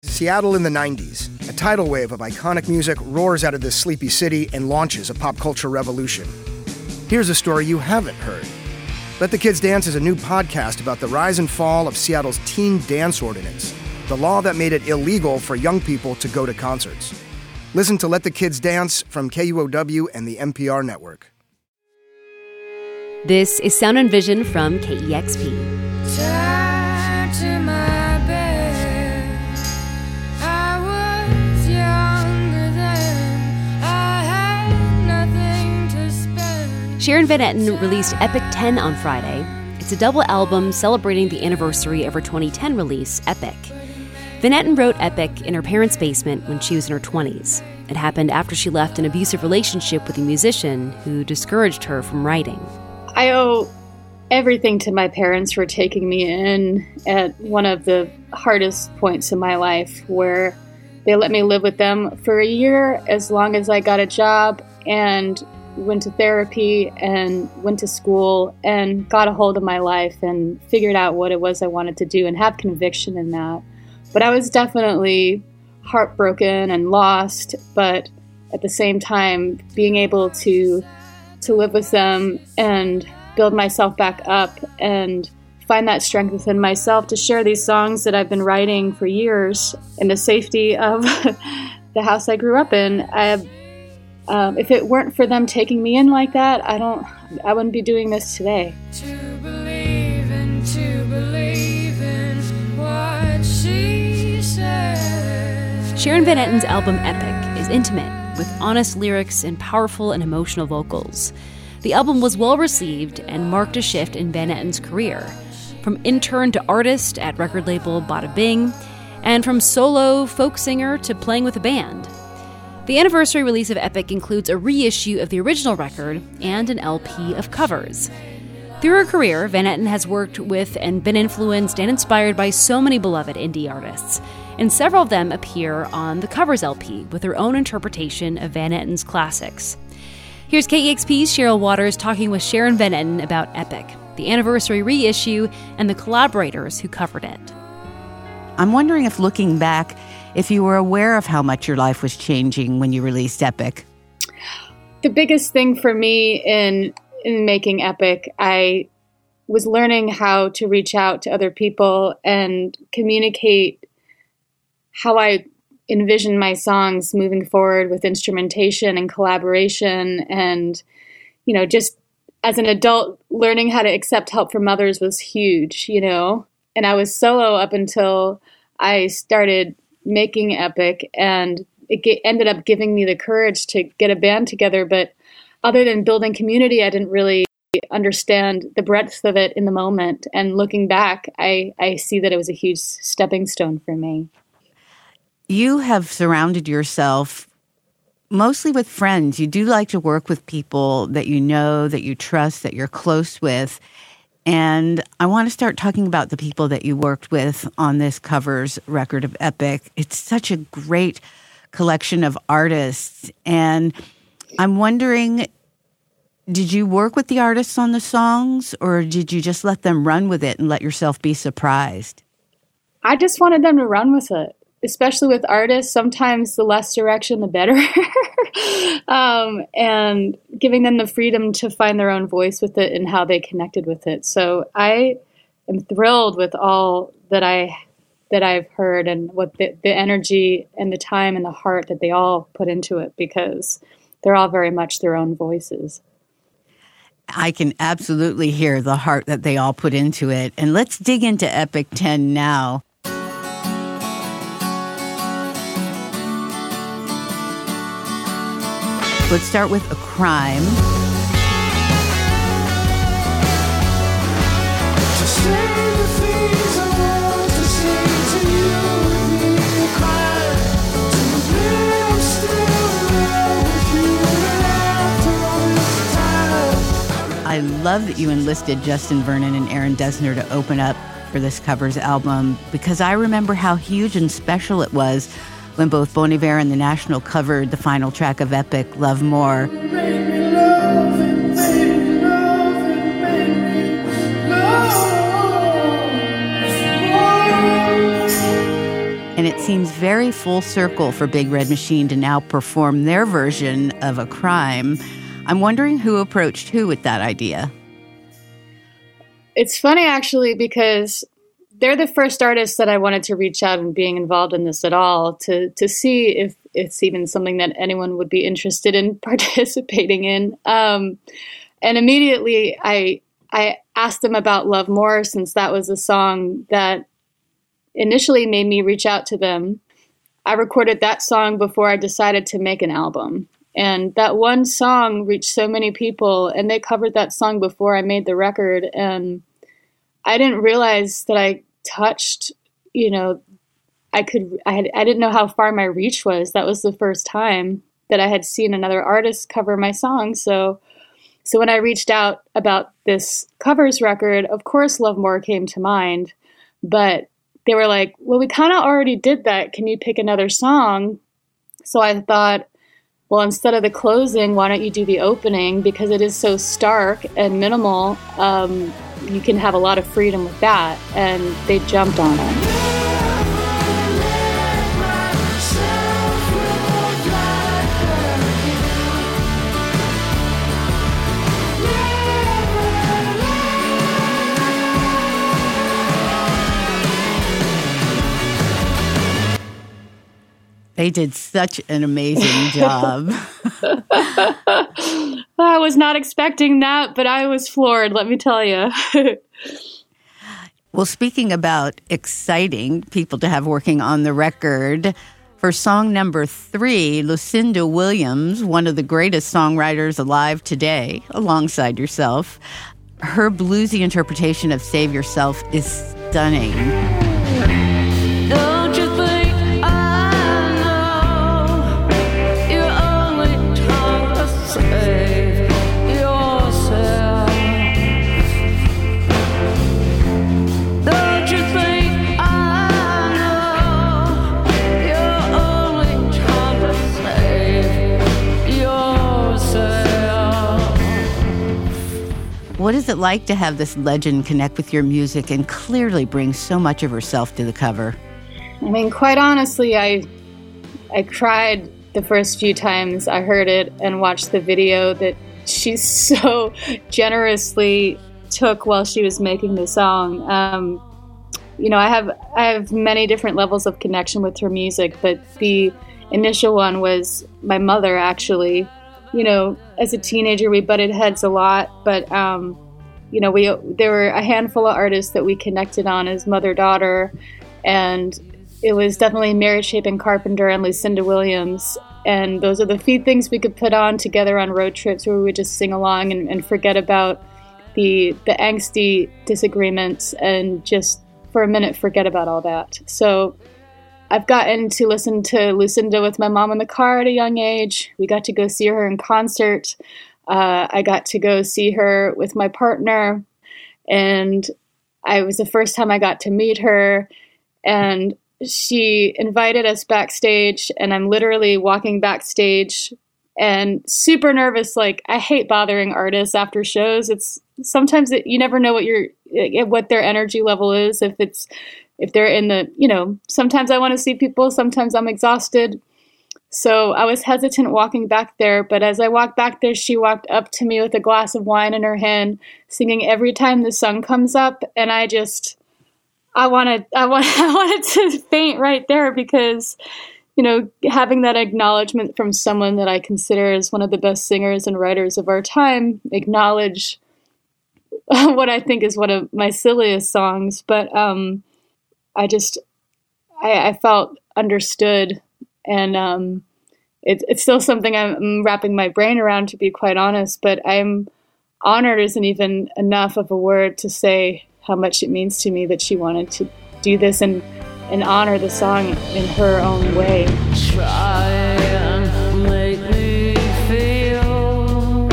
Seattle in the 90s. A tidal wave of iconic music roars out of this sleepy city and launches a pop culture revolution. Here's a story you haven't heard. Let the Kids Dance is a new podcast about the rise and fall of Seattle's teen dance ordinance, the law that made it illegal for young people to go to concerts. Listen to Let the Kids Dance from KUOW and the NPR network. This is Sound and Vision from KEXP. Tied to my bed, I was younger then, I had nothing to spend. Sharon Van Etten released Epic 10 on Friday. It's a double album celebrating the anniversary of her 2010 release, Epic. Van Etten wrote Epic in her parents' basement when she was in her 20s. It happened after she left an abusive relationship with a musician who discouraged her from writing. I owe everything to my parents for taking me in at one of the hardest points in my life, where they let me live with them for a year as long as I got a job and went to therapy and went to school and got a hold of my life and figured out what it was I wanted to do and have conviction in that. But I was definitely heartbroken and lost, but at the same time being able to live with them and build myself back up and find that strength within myself to share these songs that I've been writing for years in the safety of the house I grew up in. If it weren't for them taking me in like that, I wouldn't be doing this today. To believe in what she said. Sharon Van Etten's album Epic is intimate, with honest lyrics and powerful and emotional vocals. The album was well received and marked a shift in Van Etten's career, from intern to artist at record label Bada Bing, and from solo folk singer to playing with a band. The anniversary release of Epic includes a reissue of the original record and an LP of covers. Through her career, Van Etten has worked with and been influenced and inspired by so many beloved indie artists, and several of them appear on the Covers LP with their own interpretation of Van Etten's classics. Here's KEXP's Cheryl Waters talking with Sharon Van Etten about Epic, the anniversary reissue, and the collaborators who covered it. I'm wondering if, looking back, if you were aware of how much your life was changing when you released Epic. The biggest thing for me in making Epic, I was learning how to reach out to other people and communicate how I envision my songs moving forward with instrumentation and collaboration. And, just as an adult, learning how to accept help from others was huge, And I was solo up until I started making Epic, and it ended up giving me the courage to get a band together. But other than building community, I didn't really understand the breadth of it in the moment. And looking back, I see that it was a huge stepping stone for me. You have surrounded yourself mostly with friends. You do like to work with people that you know, that you trust, that you're close with. And I want to start talking about the people that you worked with on this Covers record of Epic. It's such a great collection of artists. And I'm wondering, did you work with the artists on the songs, or did you just let them run with it and let yourself be surprised? I just wanted them to run with it. Especially with artists, sometimes the less direction, the better. And giving them the freedom to find their own voice with it and how they connected with it. So I am thrilled with all that I've heard and what the energy and the time and the heart that they all put into it, because they're all very much their own voices. I can absolutely hear the heart that they all put into it. And let's dig into Epic 10 now. Let's start with A Crime. I love that you enlisted Justin Vernon and Aaron Dessner to open up for this Covers album, because I remember how huge and special it was when both Bon Iver and The National covered the final track of Epic, Love More. And it seems very full circle for Big Red Machine to now perform their version of A Crime. I'm wondering who approached who with that idea. It's funny, actually, because they're the first artists that I wanted to reach out and being involved in this at all to see if it's even something that anyone would be interested in participating in. And immediately I asked them about Love More, since that was a song that initially made me reach out to them. I recorded that song before I decided to make an album. And that one song reached so many people, and they covered that song before I made the record. And I didn't realize that I touched, I didn't know how far my reach was. That was the first time that I had seen another artist cover my song. So when I reached out about this covers record, of course Love More came to mind, but they were like, well, we kind of already did that. Can you pick another song? So I thought, well, instead of the closing, why don't you do the opening? Because it is so stark and minimal, you can have a lot of freedom with that. And they jumped on it. They did such an amazing job. I was not expecting that, but I was floored, let me tell you. Well, speaking about exciting people to have working on the record, for song number 3, Lucinda Williams, one of the greatest songwriters alive today, alongside yourself, her bluesy interpretation of Save Yourself is stunning. Don't you think What is it like to have this legend connect with your music and clearly bring so much of herself to the cover? I mean, quite honestly, I cried the first few times I heard it and watched the video that she so generously took while she was making the song. I have many different levels of connection with her music, but the initial one was my mother, actually. As a teenager, we butted heads a lot, but, there were a handful of artists that we connected on as mother-daughter, and it was definitely Mary Chapin Carpenter and Lucinda Williams, and those are the few things we could put on together on road trips where we would just sing along and forget about the angsty disagreements and just, for a minute, forget about all that. So I've gotten to listen to Lucinda with my mom in the car at a young age. We got to go see her in concert. I got to go see her with my partner, and it was the first time I got to meet her, and she invited us backstage, and I'm literally walking backstage and super nervous. Like, I hate bothering artists after shows. It's sometimes you never know what their energy level is. If they're in the, sometimes I want to see people, sometimes I'm exhausted. So I was hesitant walking back there, but as I walked back there, she walked up to me with a glass of wine in her hand, singing Every Time the Sun Comes Up. And I wanted to faint right there because, having that acknowledgement from someone that I consider as one of the best singers and writers of our time, acknowledge what I think is one of my silliest songs. But, I felt understood, and it's still something I'm wrapping my brain around, to be quite honest, but I'm honored isn't even enough of a word to say how much it means to me that she wanted to do this and honor the song in her own way. Try and make me feel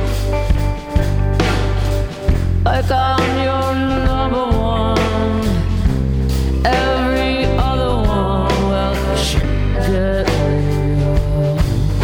like I'm your number one. Every other one, well, should get real.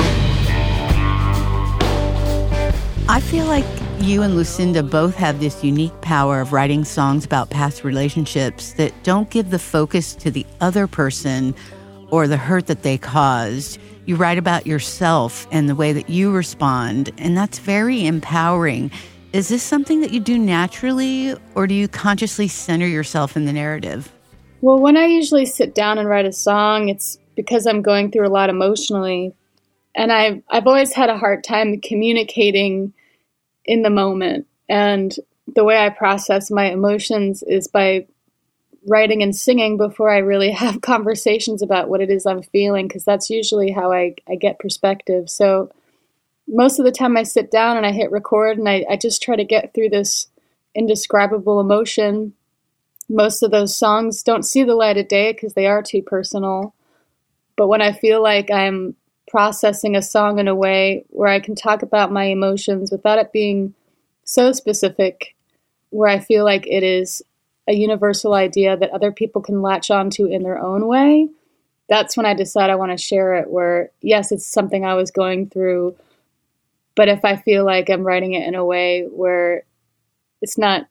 I feel like you and Lucinda both have this unique power of writing songs about past relationships that don't give the focus to the other person or the hurt that they caused. You write about yourself and the way that you respond, and that's very empowering. Is this something that you do naturally, or do you consciously center yourself in the narrative? Well, when I usually sit down and write a song, it's because I'm going through a lot emotionally. And I've always had a hard time communicating in the moment. And the way I process my emotions is by writing and singing before I really have conversations about what it is I'm feeling, because that's usually how I get perspective. So most of the time I sit down and I hit record and I just try to get through this indescribable emotion. Most of those songs don't see the light of day because they are too personal. But when I feel like I'm processing a song in a way where I can talk about my emotions without it being so specific, where I feel like it is a universal idea that other people can latch onto in their own way, that's when I decide I want to share it, where, yes, it's something I was going through, but if I feel like I'm writing it in a way where it's not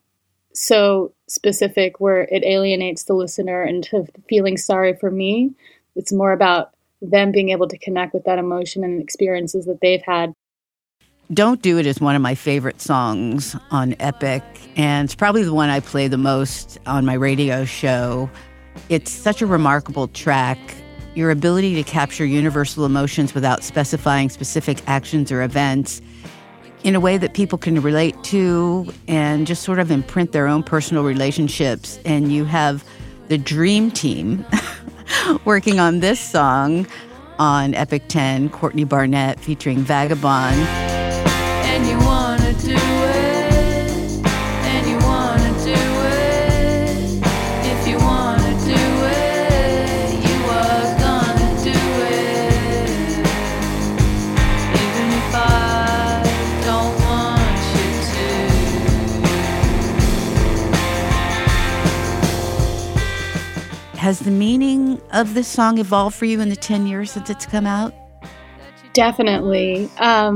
so specific, where it alienates the listener into feeling sorry for me, it's more about them being able to connect with that emotion and experiences that they've had. Don't Do It is one of my favorite songs on Epic, and it's probably the one I play the most on my radio show. It's such a remarkable track. Your ability to capture universal emotions without specifying specific actions or events in a way that people can relate to and just sort of imprint their own personal relationships. And you have the dream team working on this song on Epic 10, Courtney Barnett featuring Vagabond. And you wanna do it, and you wanna do it. If you wanna do it, you are gonna do it. Even if I don't want you to. Has the meaning of this song evolved for you in the 10 years since it's come out? Definitely.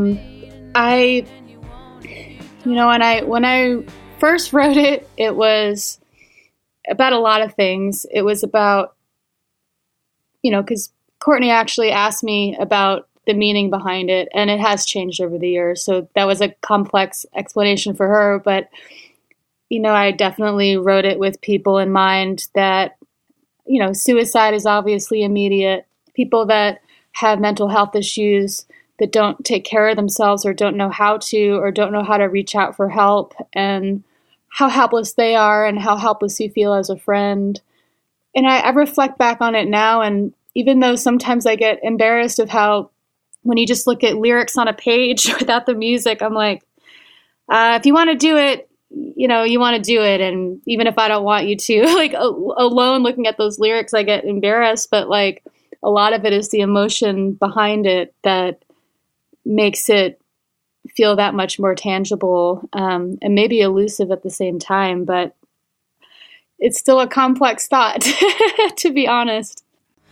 When I first wrote it, it was about a lot of things. It was about, because Courtney actually asked me about the meaning behind it, and it has changed over the years. So that was a complex explanation for her. But, I definitely wrote it with people in mind that, suicide is obviously immediate. People that have mental health issues that don't take care of themselves or don't know how to, or don't know how to reach out for help, and how helpless they are and how helpless you feel as a friend. And I reflect back on it now, and even though sometimes I get embarrassed of how, when you just look at lyrics on a page without the music, I'm like, if you want to do it, you want to do it. And even if I don't want you to, like alone looking at those lyrics, I get embarrassed. But like a lot of it is the emotion behind it that makes it feel that much more tangible, and maybe elusive at the same time. But it's still a complex thought, to be honest.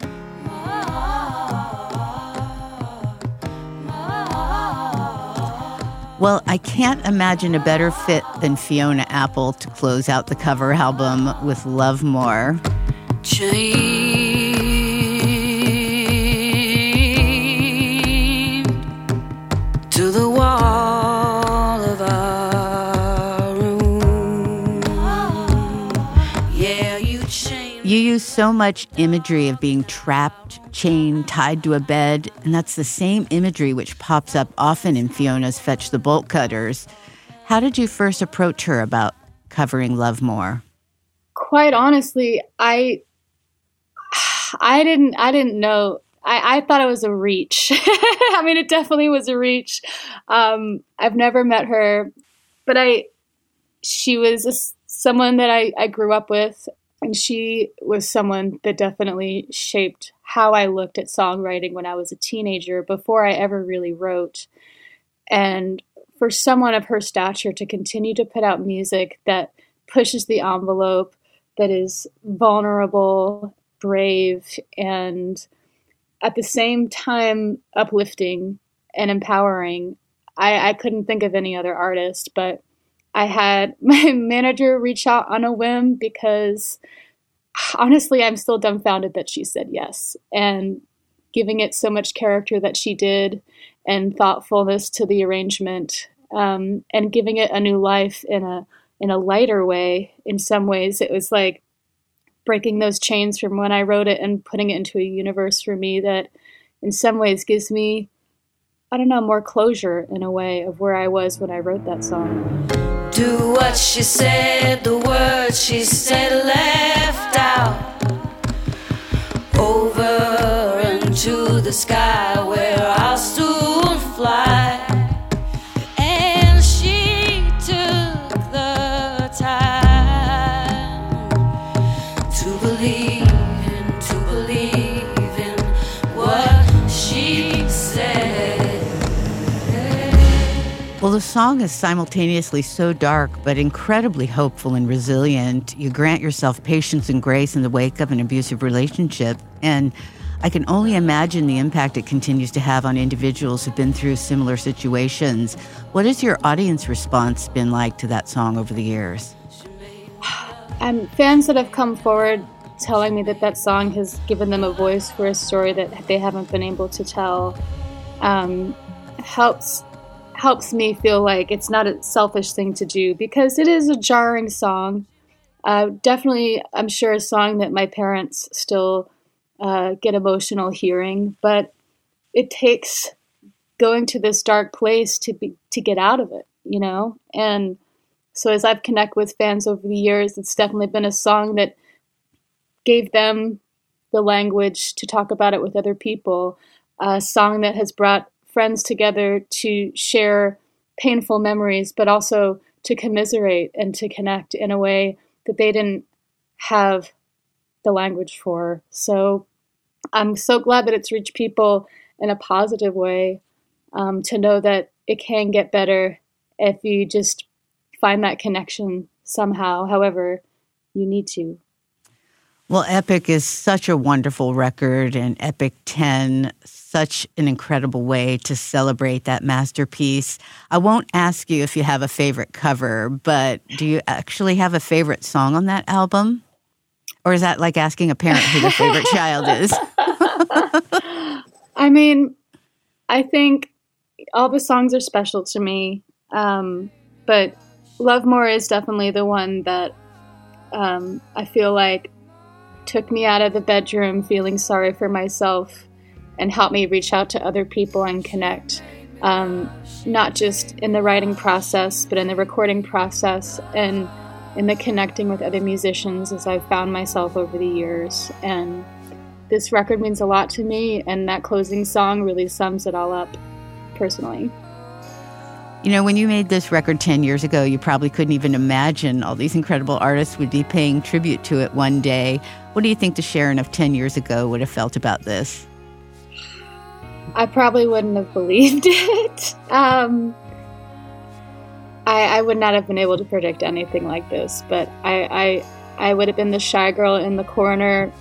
Well, I can't imagine a better fit than Fiona Apple to close out the cover album with Love More. To the wall of our room. Yeah, you chained. You use so much imagery of being trapped, chained, tied to a bed, and that's the same imagery which pops up often in Fiona's Fetch the Bolt Cutters. How did you first approach her about covering Love More? Quite honestly, I didn't know. I thought it was a reach. I mean, it definitely was a reach. I've never met her, but she was someone that I grew up with, and she was someone that definitely shaped how I looked at songwriting when I was a teenager, before I ever really wrote. And for someone of her stature to continue to put out music that pushes the envelope, that is vulnerable, brave, and at the same time uplifting and empowering, I couldn't think of any other artist. But I had my manager reach out on a whim because honestly, I'm still dumbfounded that she said yes, and giving it so much character that she did, and thoughtfulness to the arrangement, and giving it a new life in a lighter way. In some ways, it was like breaking those chains from when I wrote it and putting it into a universe for me that in some ways gives me, I don't know, more closure in a way of where I was when I wrote that song. Do what she said, the words she said left out. Over into the sky where I'll soon fly. And she took the time to believe in what she said. Well, the song is simultaneously so dark, but incredibly hopeful and resilient. You grant yourself patience and grace in the wake of an abusive relationship. And I can only imagine the impact it continues to have on individuals who've been through similar situations. What has your audience response been like to that song over the years? Fans that have come forward telling me that song has given them a voice for a story that they haven't been able to tell helps me feel like it's not a selfish thing to do, because it is a jarring song. Definitely, I'm sure, a song that my parents still get emotional hearing, but it takes going to this dark place to get out of it, you know? And so as I've connected with fans over the years, it's definitely been a song that gave them the language to talk about it with other people, a song that has brought friends together to share painful memories, but also to commiserate and to connect in a way that they didn't have the language for. So I'm so glad that it's reached people in a positive way, to know that it can get better if you just find that connection somehow, however you need to. Well, Epic is such a wonderful record, and Epic 10, such an incredible way to celebrate that masterpiece. I won't ask you if you have a favorite cover, but do you actually have a favorite song on that album? Or is that like asking a parent who their favorite child is? I mean, I think all the songs are special to me, but Love More is definitely the one that I feel like took me out of the bedroom feeling sorry for myself and helped me reach out to other people and connect, not just in the writing process, but in the recording process and in the connecting with other musicians as I've found myself over the years. And this record means a lot to me, and that closing song really sums it all up personally. You know, when you made this record 10 years ago, you probably couldn't even imagine all these incredible artists would be paying tribute to it one day. What do you think the Sharon of 10 years ago would have felt about this? I probably wouldn't have believed it. I would not have been able to predict anything like this, but I would have been the shy girl in the corner,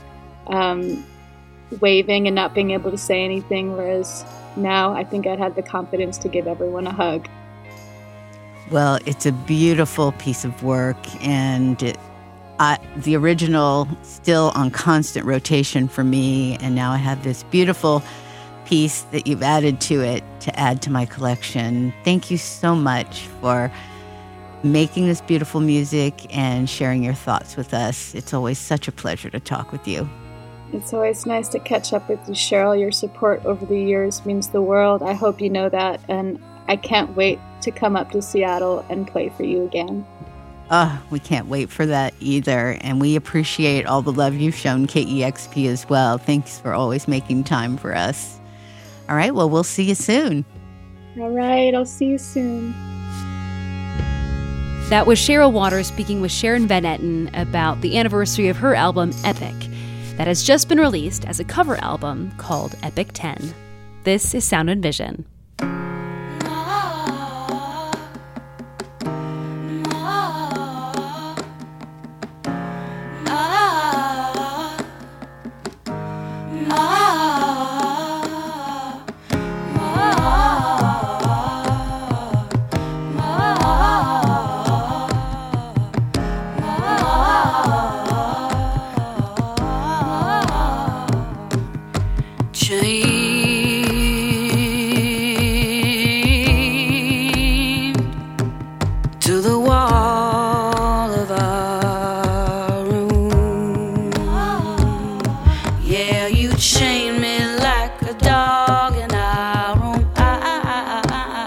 waving and not being able to say anything, whereas now I think I'd had the confidence to give everyone a hug. Well, it's a beautiful piece of work, and the original still on constant rotation for me, and now I have this beautiful piece that you've added to it to add to my collection. Thank you so much for making this beautiful music and sharing your thoughts with us. It's always such a pleasure to talk with you. It's always nice to catch up with you, Cheryl. Your support over the years means the world. I hope you know that, and I can't wait to come up to Seattle and play for you again. We can't wait for that either, and we appreciate all the love you've shown KEXP as well. Thanks for always making time for us. All right, well, we'll see you soon. All right, I'll see you soon. That was Cheryl Waters speaking with Sharon Van Etten about the anniversary of her album, Epic, that has just been released as a cover album called Epic 10. This is Sound and Vision. chained to the wall of our room. Yeah, you chained me like a dog in our room. I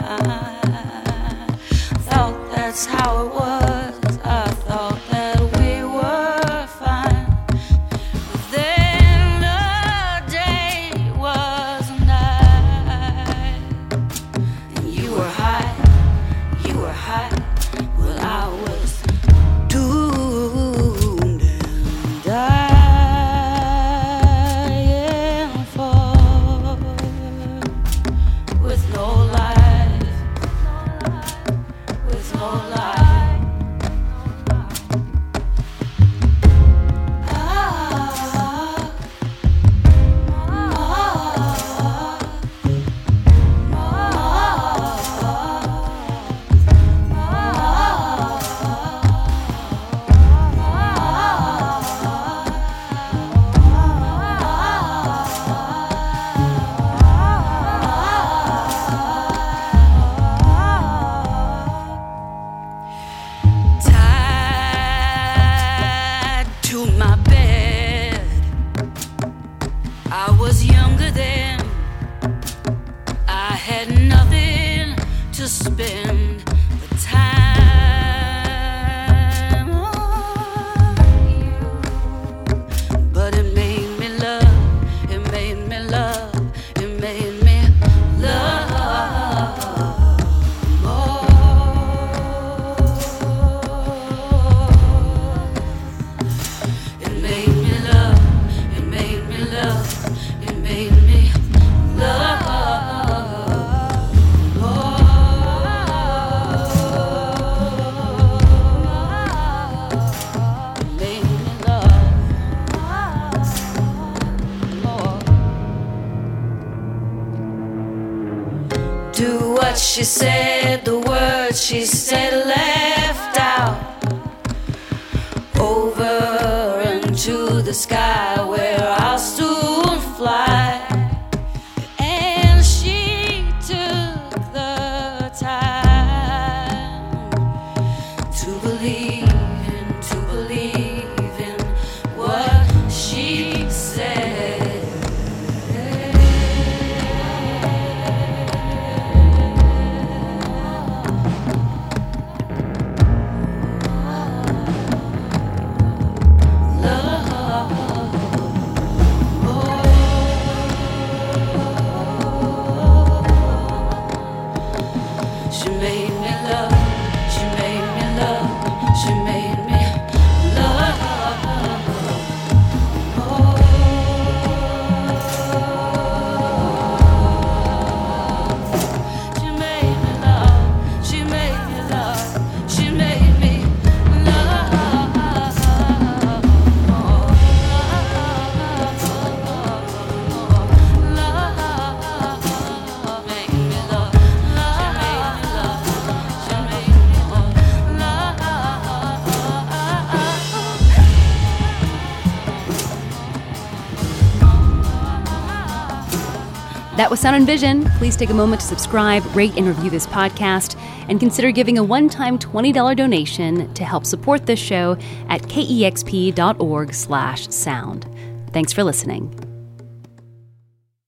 thought that's how it was. I thought that we were fine. But then the day was a night, and you were high, well I was doomed and dying for, with no life, with no life. Tied to my bed, I was younger then. I had nothing to spend the time on you, but it made me love, it made me love, it made me love more. It made me love, it made me love, it made me love more. It made me love more. Do what she said, the words she said left out. Over into the sky where I'll soon fly. And she took the time to believe in what she said. She made me love, she made me love, she made me love more. She made me love, she made me love, she made me love more. Love, make me love. That was Sound and Vision. Please take a moment to subscribe, rate, and review this podcast, and consider giving a one-time $20 donation to help support this show at kexp.org/sound. Thanks for listening.